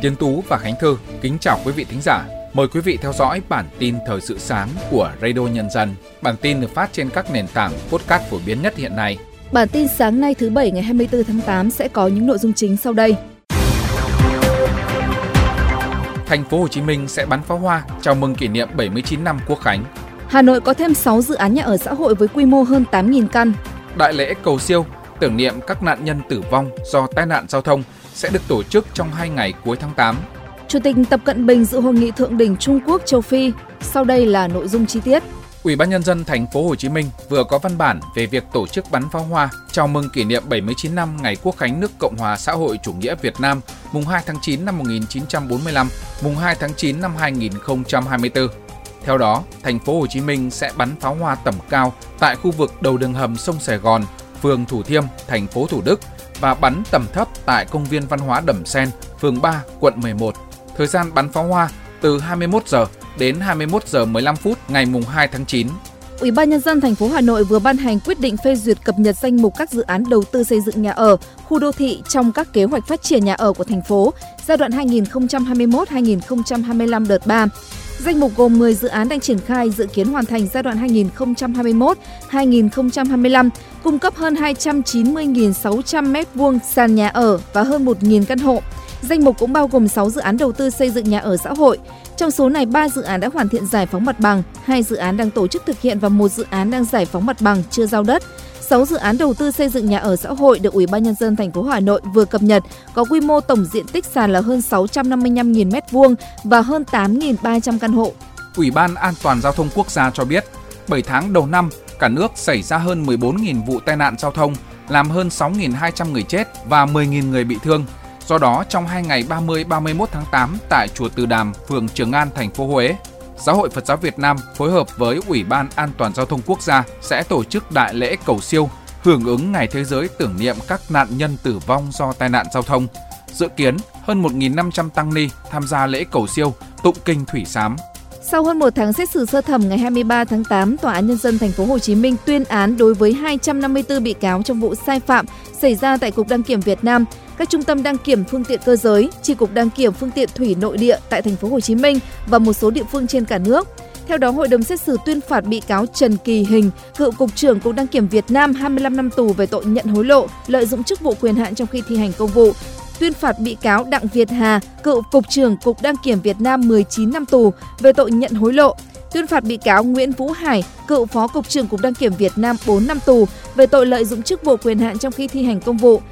Tiến Tú và Khánh Thư kính chào quý vị thính giả. Mời quý vị theo dõi bản tin thời sự sáng của Radio Nhân dân. Bản tin được phát trên các nền tảng podcast phổ biến nhất hiện nay. Bản tin sáng nay thứ Bảy ngày 24 tháng 8 sẽ có những nội dung chính sau đây. Thành phố Hồ Chí Minh sẽ bắn pháo hoa chào mừng kỷ niệm 79 năm Quốc khánh. Hà Nội có thêm 6 dự án nhà ở xã hội với quy mô hơn 8.000 căn. Đại lễ cầu siêu tưởng niệm các nạn nhân tử vong do tai nạn giao thông sẽ được tổ chức trong 2 ngày cuối tháng 8. Chủ tịch Tập Cận Bình dự hội nghị thượng đỉnh Trung Quốc châu Phi. Sau đây là nội dung chi tiết. Ủy ban Nhân dân Thành phố Hồ Chí Minh vừa có văn bản về việc tổ chức bắn pháo hoa chào mừng kỷ niệm 79 năm ngày Quốc khánh nước Cộng hòa xã hội chủ nghĩa Việt Nam, mùng 2 tháng 9 năm 1945, mùng 2 tháng 9 năm 2024. Theo đó, Thành phố Hồ Chí Minh sẽ bắn pháo hoa tầm cao tại khu vực đầu đường hầm sông Sài Gòn, phường Thủ Thiêm, thành phố Thủ Đức và bắn tầm thấp tại công viên văn hóa Đầm Sen, phường 3, quận 11. Thời gian bắn pháo hoa từ 21 giờ đến 21 giờ 15 phút ngày mùng 2 tháng 9. Ủy ban Nhân dân thành phố Hà Nội vừa ban hành quyết định phê duyệt cập nhật danh mục các dự án đầu tư xây dựng nhà ở, khu đô thị trong các kế hoạch phát triển nhà ở của thành phố giai đoạn 2021-2025 đợt 3. Danh mục gồm 10 dự án đang triển khai dự kiến hoàn thành giai đoạn 2021-2025, cung cấp hơn 290.600 m2 sàn nhà ở và hơn 1.000 căn hộ. Danh mục cũng bao gồm 6 dự án đầu tư xây dựng nhà ở xã hội. Trong số này, 3 dự án đã hoàn thiện giải phóng mặt bằng, 2 dự án đang tổ chức thực hiện và 1 dự án đang giải phóng mặt bằng chưa giao đất. 6 dự án đầu tư xây dựng nhà ở xã hội được Ủy ban Nhân dân thành phố Hà Nội vừa cập nhật có quy mô tổng diện tích sàn là hơn 655.000 m2 và hơn 8.300 căn hộ. Ủy ban An toàn giao thông quốc gia cho biết, 7 tháng đầu năm, cả nước xảy ra hơn 14.000 vụ tai nạn giao thông, làm hơn 6.200 người chết và 10.000 người bị thương. Do đó, trong 2 ngày 30-31 tháng 8 tại chùa Từ Đàm, phường Trường An, thành phố Huế, Giáo hội Phật giáo Việt Nam phối hợp với Ủy ban An toàn giao thông quốc gia sẽ tổ chức đại lễ cầu siêu hưởng ứng Ngày Thế giới tưởng niệm các nạn nhân tử vong do tai nạn giao thông. Dự kiến hơn 1.500 tăng ni tham gia lễ cầu siêu tụng kinh thủy sám. Sau hơn 1 tháng xét xử sơ thẩm, ngày 23 tháng 8, Tòa án Nhân dân thành phố Hồ Chí Minh tuyên án đối với 254 bị cáo trong vụ sai phạm xảy ra tại Cục Đăng kiểm Việt Nam, các trung tâm đăng kiểm phương tiện cơ giới, Chi cục đăng kiểm phương tiện thủy nội địa tại thành phố Hồ Chí Minh và một số địa phương trên cả nước. Theo đó, hội đồng xét xử tuyên phạt bị cáo Trần Kỳ Hình, cựu cục trưởng Cục Đăng kiểm Việt Nam 25 năm tù về tội nhận hối lộ, lợi dụng chức vụ quyền hạn trong khi thi hành công vụ. Tuyên phạt bị cáo Đặng Việt Hà, cựu cục trưởng Cục Đăng kiểm Việt Nam 19 năm tù về tội nhận hối lộ. Tuyên phạt bị cáo Nguyễn Vũ Hải, cựu phó cục trưởng Cục Đăng kiểm Việt Nam 4 năm tù về tội lợi dụng chức vụ quyền hạn trong khi thi hành công vụ.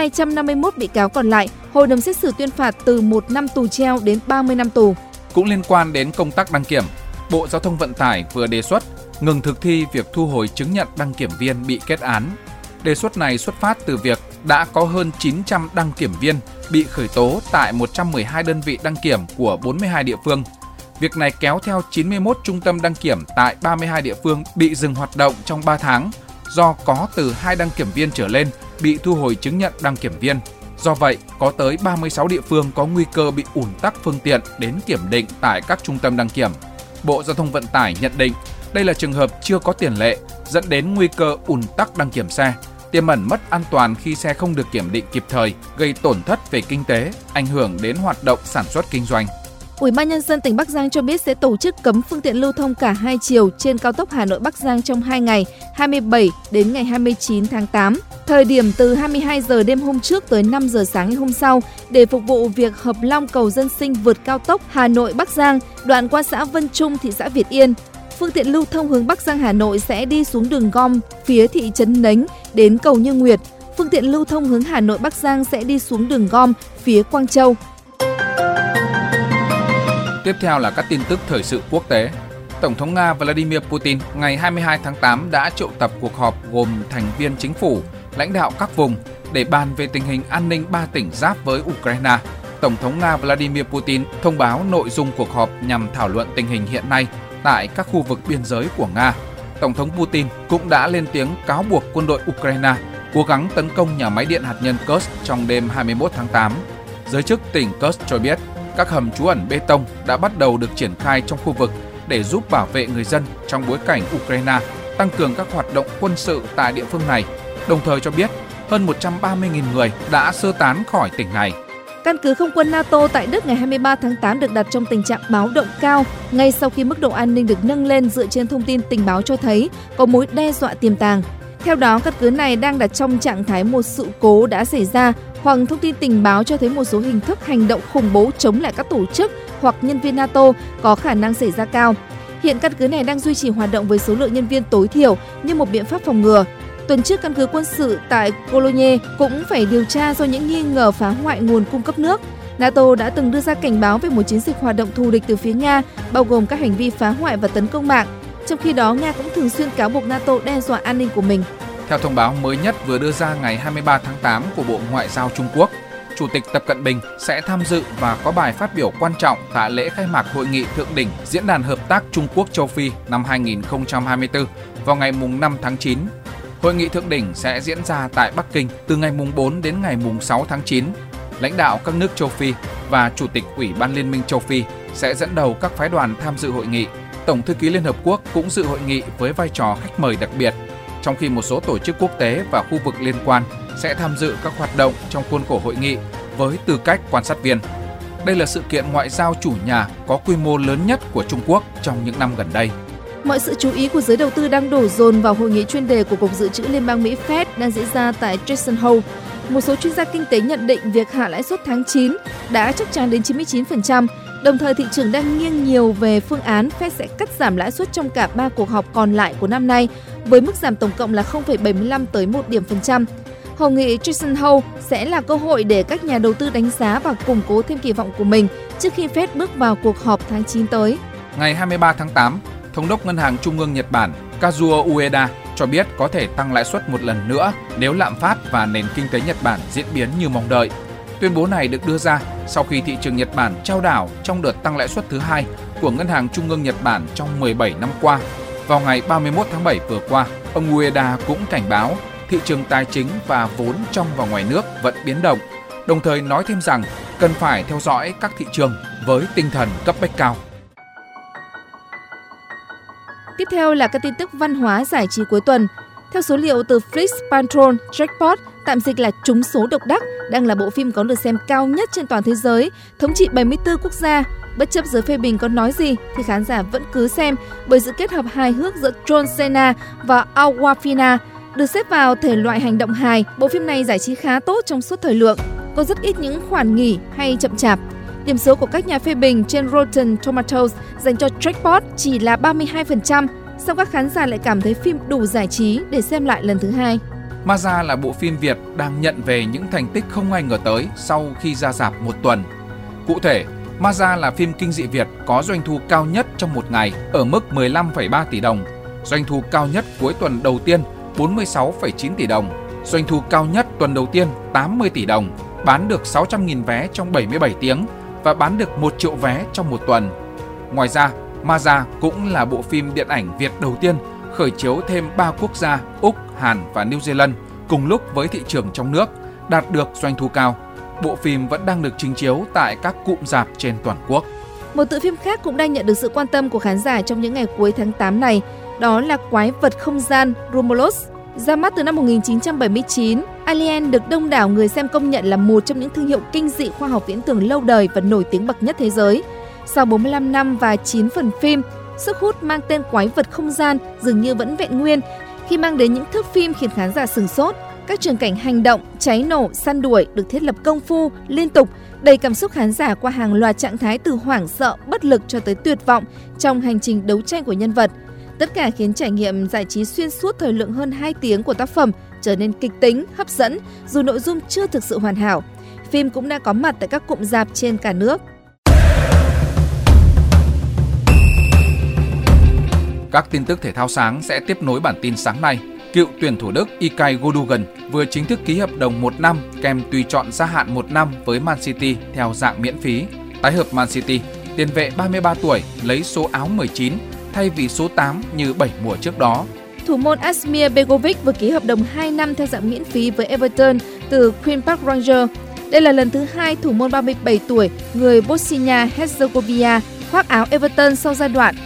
251 bị cáo còn lại, hội đồng xét xử tuyên phạt từ 1 năm tù treo đến 30 năm tù. Cũng liên quan đến công tác đăng kiểm, Bộ Giao thông Vận tải vừa đề xuất ngừng thực thi việc thu hồi chứng nhận đăng kiểm viên bị kết án. Đề xuất này xuất phát từ việc đã có hơn 900 đăng kiểm viên bị khởi tố tại 112 đơn vị đăng kiểm của 42 địa phương. Việc này kéo theo 91 trung tâm đăng kiểm tại 32 địa phương bị dừng hoạt động trong 3 tháng do có từ 2 đăng kiểm viên trở lên bị thu hồi chứng nhận đăng kiểm viên. Do vậy, có tới 36 địa phương có nguy cơ bị ùn tắc phương tiện đến kiểm định tại các trung tâm đăng kiểm. Bộ Giao thông Vận tải nhận định đây là trường hợp chưa có tiền lệ, dẫn đến nguy cơ ùn tắc đăng kiểm xe, tiềm ẩn mất an toàn khi xe không được kiểm định kịp thời, gây tổn thất về kinh tế, ảnh hưởng đến hoạt động sản xuất kinh doanh. Ủy ban Nhân dân tỉnh Bắc Giang cho biết sẽ tổ chức cấm phương tiện lưu thông cả hai chiều trên cao tốc Hà Nội Bắc Giang trong 2 ngày, 27 đến ngày 29 tháng 8. Thời điểm từ 22 giờ đêm hôm trước tới 5 giờ sáng ngày hôm sau để phục vụ việc hợp long cầu dân sinh vượt cao tốc Hà Nội Bắc Giang, đoạn qua xã Vân Trung, thị xã Việt Yên. Phương tiện lưu thông hướng Bắc Giang Hà Nội sẽ đi xuống đường gom phía thị trấn Nánh đến cầu Như Nguyệt. Phương tiện lưu thông hướng Hà Nội Bắc Giang sẽ đi xuống đường gom phía Quang Châu. Tiếp theo là các tin tức thời sự quốc tế. Tổng thống Nga Vladimir Putin ngày 22 tháng 8 đã triệu tập cuộc họp gồm thành viên chính phủ, lãnh đạo các vùng để bàn về tình hình an ninh 3 tỉnh giáp với Ukraine. Tổng thống Nga Vladimir Putin thông báo nội dung cuộc họp nhằm thảo luận tình hình hiện nay tại các khu vực biên giới của Nga. Tổng thống Putin cũng đã lên tiếng cáo buộc quân đội Ukraine cố gắng tấn công nhà máy điện hạt nhân Kursk trong đêm 21 tháng 8. Giới chức tỉnh Kursk cho biết các hầm trú ẩn bê tông đã bắt đầu được triển khai trong khu vực để giúp bảo vệ người dân trong bối cảnh Ukraine tăng cường các hoạt động quân sự tại địa phương này, đồng thời cho biết hơn 130.000 người đã sơ tán khỏi tỉnh này. Căn cứ không quân NATO tại Đức ngày 23 tháng 8 được đặt trong tình trạng báo động cao ngay sau khi mức độ an ninh được nâng lên dựa trên thông tin tình báo cho thấy có mối đe dọa tiềm tàng. Theo đó, căn cứ này đang đặt trong trạng thái một sự cố đã xảy ra hoặc thông tin tình báo cho thấy một số hình thức hành động khủng bố chống lại các tổ chức hoặc nhân viên NATO có khả năng xảy ra cao. Hiện căn cứ này đang duy trì hoạt động với số lượng nhân viên tối thiểu như một biện pháp phòng ngừa. Tuần trước, căn cứ quân sự tại Cologne cũng phải điều tra do những nghi ngờ phá hoại nguồn cung cấp nước. NATO đã từng đưa ra cảnh báo về một chiến dịch hoạt động thù địch từ phía Nga, bao gồm các hành vi phá hoại và tấn công mạng. Trong khi đó, Nga cũng thường xuyên cáo buộc NATO đe dọa an ninh của mình. Theo thông báo mới nhất vừa đưa ra ngày 23 tháng 8 của Bộ Ngoại giao Trung Quốc, Chủ tịch Tập Cận Bình sẽ tham dự và có bài phát biểu quan trọng tại lễ khai mạc Hội nghị Thượng đỉnh Diễn đàn Hợp tác Trung Quốc Châu Phi năm 2024 vào ngày 5 tháng 9. Hội nghị thượng đỉnh sẽ diễn ra tại Bắc Kinh từ ngày 4 đến ngày 6 tháng 9. Lãnh đạo các nước châu Phi và Chủ tịch Ủy ban Liên minh châu Phi sẽ dẫn đầu các phái đoàn tham dự hội nghị. Tổng thư ký Liên Hợp Quốc cũng dự hội nghị với vai trò khách mời đặc biệt, trong khi một số tổ chức quốc tế và khu vực liên quan sẽ tham dự các hoạt động trong khuôn khổ hội nghị với tư cách quan sát viên. Đây là sự kiện ngoại giao chủ nhà có quy mô lớn nhất của Trung Quốc trong những năm gần đây. Mọi sự chú ý của giới đầu tư đang đổ dồn vào hội nghị chuyên đề của Cục Dự trữ Liên bang Mỹ Fed đang diễn ra tại Jackson Hole. Một số chuyên gia kinh tế nhận định việc hạ lãi suất tháng 9 đã chắc chắn đến 99%, đồng thời thị trường đang nghiêng nhiều về phương án Fed sẽ cắt giảm lãi suất trong cả 3 cuộc họp còn lại của năm nay, với mức giảm tổng cộng là 0,75 tới 1 điểm phần trăm. Hội nghị Jackson Hole sẽ là cơ hội để các nhà đầu tư đánh giá và củng cố thêm kỳ vọng của mình trước khi Fed bước vào cuộc họp tháng 9 tới. Ngày 23 tháng 8, Thống đốc Ngân hàng Trung ương Nhật Bản Kazuo Ueda cho biết có thể tăng lãi suất một lần nữa nếu lạm phát và nền kinh tế Nhật Bản diễn biến như mong đợi. Tuyên bố này được đưa ra sau khi thị trường Nhật Bản chao đảo trong đợt tăng lãi suất thứ hai của Ngân hàng Trung ương Nhật Bản trong 17 năm qua. Vào ngày 31 tháng 7 vừa qua, ông Ueda cũng cảnh báo thị trường tài chính và vốn trong và ngoài nước vẫn biến động, đồng thời nói thêm rằng cần phải theo dõi các thị trường với tinh thần cấp bách cao. Tiếp theo là các tin tức văn hóa giải trí cuối tuần. Theo số liệu từ Flix Patron Jackpot, tạm dịch là trúng số độc đắc, đang là bộ phim có lượt xem cao nhất trên toàn thế giới, thống trị 74 quốc gia. Bất chấp giới phê bình có nói gì thì khán giả vẫn cứ xem bởi sự kết hợp hài hước giữa John Cena và Awkwafina. Được xếp vào thể loại hành động hài, bộ phim này giải trí khá tốt trong suốt thời lượng, có rất ít những khoản nghỉ hay chậm chạp. Điểm số của các nhà phê bình trên Rotten Tomatoes dành cho Jackpot chỉ là 32%, song các khán giả lại cảm thấy phim đủ giải trí để xem lại lần thứ hai. Ma là bộ phim Việt đang nhận về những thành tích không ai ngờ tới sau khi ra rạp một tuần. Cụ thể, Ma là phim kinh dị Việt có doanh thu cao nhất trong một ngày ở mức 15,3 tỷ đồng, doanh thu cao nhất cuối tuần đầu tiên 46,9 tỷ đồng, doanh thu cao nhất tuần đầu tiên 80 tỷ đồng, bán được 600.000 vé trong 77 tiếng và bán được 1 triệu vé trong một tuần. Ngoài ra, Ma cũng là bộ phim điện ảnh Việt đầu tiên khởi chiếu thêm 3 quốc gia Úc, Hàn và New Zealand cùng lúc với thị trường trong nước, đạt được doanh thu cao. Bộ phim vẫn đang được trình chiếu tại các cụm rạp trên toàn quốc. Một tựa phim khác cũng đang nhận được sự quan tâm của khán giả trong những ngày cuối tháng 8 này, đó là Quái vật không gian Romulus. Ra mắt từ năm 1979, Alien được đông đảo người xem công nhận là một trong những thương hiệu kinh dị khoa học viễn tưởng lâu đời và nổi tiếng bậc nhất thế giới. Sau 45 năm và 9 phần phim, sức hút mang tên Quái vật không gian dường như vẫn vẹn nguyên khi mang đến những thước phim khiến khán giả sửng sốt. Các trường cảnh hành động, cháy nổ, săn đuổi được thiết lập công phu, liên tục, đầy cảm xúc khán giả qua hàng loạt trạng thái từ hoảng sợ, bất lực cho tới tuyệt vọng trong hành trình đấu tranh của nhân vật. Tất cả khiến trải nghiệm giải trí xuyên suốt thời lượng hơn 2 tiếng của tác phẩm trở nên kịch tính, hấp dẫn, dù nội dung chưa thực sự hoàn hảo. Phim cũng đã có mặt tại các cụm rạp trên cả nước. Các tin tức thể thao sáng sẽ tiếp nối bản tin sáng nay. Cựu tuyển thủ Đức Ilkay Gundogan vừa chính thức ký hợp đồng 1 năm kèm tùy chọn gia hạn 1 năm với Man City theo dạng miễn phí. Tái hợp Man City, tiền vệ 33 tuổi lấy số áo 19 thay vì số 8 như 7 mùa trước đó. Thủ môn Asmir Begovic vừa ký hợp đồng 2 năm theo dạng miễn phí với Everton từ Queen's Park Rangers. Đây là lần thứ 2 thủ môn 37 tuổi người Bosnia-Herzegovina khoác áo Everton sau giai đoạn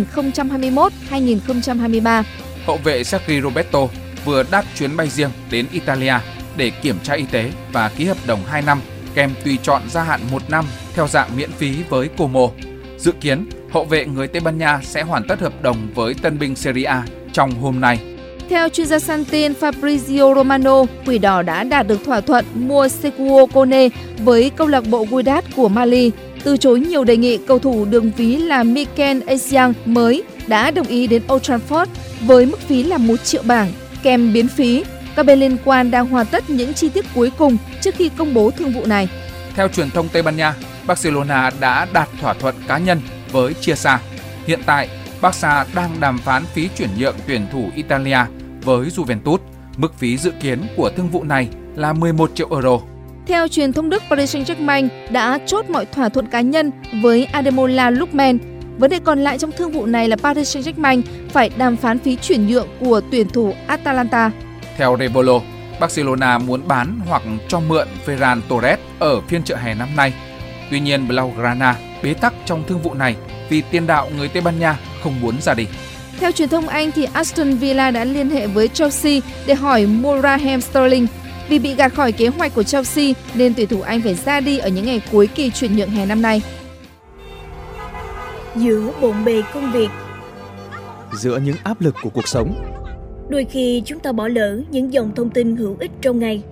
2021-2023. Hậu vệ Sergio Roberto vừa đáp chuyến bay riêng đến Italia để kiểm tra y tế và ký hợp đồng 2 năm kèm tùy chọn gia hạn 1 năm theo dạng miễn phí với Como. Dự kiến, hậu vệ người Tây Ban Nha sẽ hoàn tất hợp đồng với tân binh Serie A trong hôm nay. Theo chuyên gia săn tin Fabrizio Romano, Quỷ Đỏ đã đạt được thỏa thuận mua Sekuo Kone với câu lạc bộ Wydad của Mali. Từ chối nhiều đề nghị, cầu thủ đường phí là Mikel Essien mới đã đồng ý đến Old Trafford với mức phí là 1 triệu bảng, kèm biến phí. Các bên liên quan đang hoàn tất những chi tiết cuối cùng trước khi công bố thương vụ này. Theo truyền thông Tây Ban Nha, Barcelona đã đạt thỏa thuận cá nhân với Chiesa. Hiện tại, Barca đang đàm phán phí chuyển nhượng tuyển thủ Italia với Juventus. Mức phí dự kiến của thương vụ này là 11 triệu euro. Theo truyền thông Đức, Paris Saint-Germain đã chốt mọi thỏa thuận cá nhân với Ademola Lookman. Vấn đề còn lại trong thương vụ này là Paris Saint-Germain phải đàm phán phí chuyển nhượng của tuyển thủ Atalanta. Theo Rebolo, Barcelona muốn bán hoặc cho mượn Ferran Torres ở phiên chợ hè năm nay. Tuy nhiên, Blaugrana bế tắc trong thương vụ này vì tiền đạo người Tây Ban Nha không muốn ra đi. Theo truyền thông Anh, thì Aston Villa đã liên hệ với Chelsea để hỏi mua Raheem Sterling. Vì bị gạt khỏi kế hoạch của Chelsea nên tuyển thủ Anh phải ra đi ở những ngày cuối kỳ chuyển nhượng hè năm nay. Giữa bộn bề công việc, giữa những áp lực của cuộc sống, đôi khi chúng ta bỏ lỡ những dòng thông tin hữu ích trong ngày.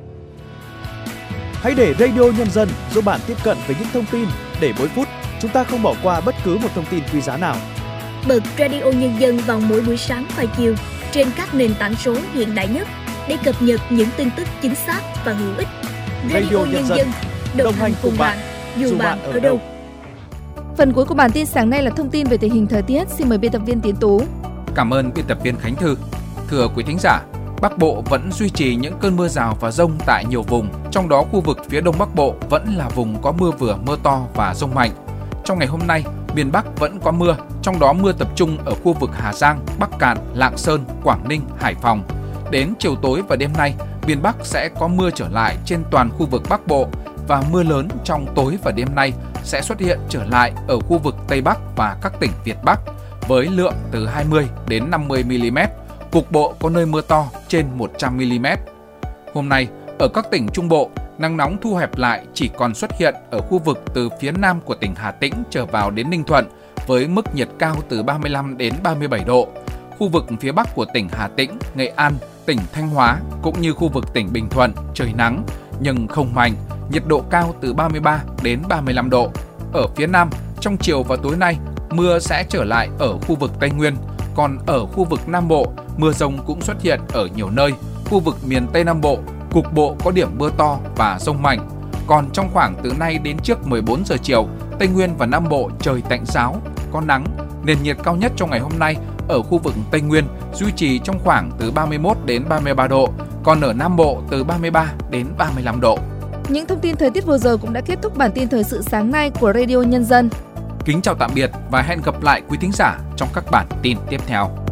Hãy để Radio Nhân dân giúp bạn tiếp cận với những thông tin để mỗi phút chúng ta không bỏ qua bất cứ một thông tin quý giá nào. Bật Radio Nhân dân vào mỗi buổi sáng và chiều trên các nền tảng số hiện đại nhất để cập nhật những tin tức chính xác và hữu ích. Radio Nhân dân đồng hành cùng bạn dù bạn ở đâu. Phần cuối của bản tin sáng nay là thông tin về tình hình thời tiết. Xin mời biên tập viên Tiến Tú. Cảm ơn biên tập viên Khánh Thư. Thưa quý thính giả, Bắc Bộ vẫn duy trì những cơn mưa rào và dông tại nhiều vùng, trong đó khu vực phía Đông Bắc Bộ vẫn là vùng có mưa vừa mưa to và dông mạnh. Trong ngày hôm nay, miền Bắc vẫn có mưa, trong đó mưa tập trung ở khu vực Hà Giang, Bắc Kạn, Lạng Sơn, Quảng Ninh, Hải Phòng. Đến chiều tối và đêm nay, miền Bắc sẽ có mưa trở lại trên toàn khu vực Bắc Bộ và mưa lớn trong tối và đêm nay sẽ xuất hiện trở lại ở khu vực Tây Bắc và các tỉnh Việt Bắc với lượng từ 20 đến 50 mm, cục bộ có nơi mưa to trên 100 mm. Hôm nay, ở các tỉnh Trung Bộ, nắng nóng thu hẹp lại chỉ còn xuất hiện ở khu vực từ phía nam của tỉnh Hà Tĩnh trở vào đến Ninh Thuận với mức nhiệt cao từ 35 đến 37 độ. Khu vực phía bắc của tỉnh Hà Tĩnh, Nghệ An, tỉnh Thanh Hóa cũng như khu vực tỉnh Bình Thuận trời nắng nhưng không mạnh, nhiệt độ cao từ 33 đến 35 độ. Ở phía nam, trong chiều và tối nay, mưa sẽ trở lại ở khu vực Tây Nguyên, còn ở khu vực Nam Bộ, mưa dông cũng xuất hiện ở nhiều nơi. Khu vực miền Tây Nam Bộ, cục bộ có điểm mưa to và dông mạnh. Còn trong khoảng từ nay đến trước 14 giờ chiều, Tây Nguyên và Nam Bộ trời tạnh ráo, có nắng, nền nhiệt cao nhất trong ngày hôm nay ở khu vực Tây Nguyên duy trì trong khoảng từ 31 đến 33 độ, còn ở Nam Bộ từ 33 đến 35 độ. Những thông tin thời tiết vừa rồi cũng đã kết thúc bản tin thời sự sáng nay của Radio Nhân dân. Kính chào tạm biệt và hẹn gặp lại quý thính giả trong các bản tin tiếp theo.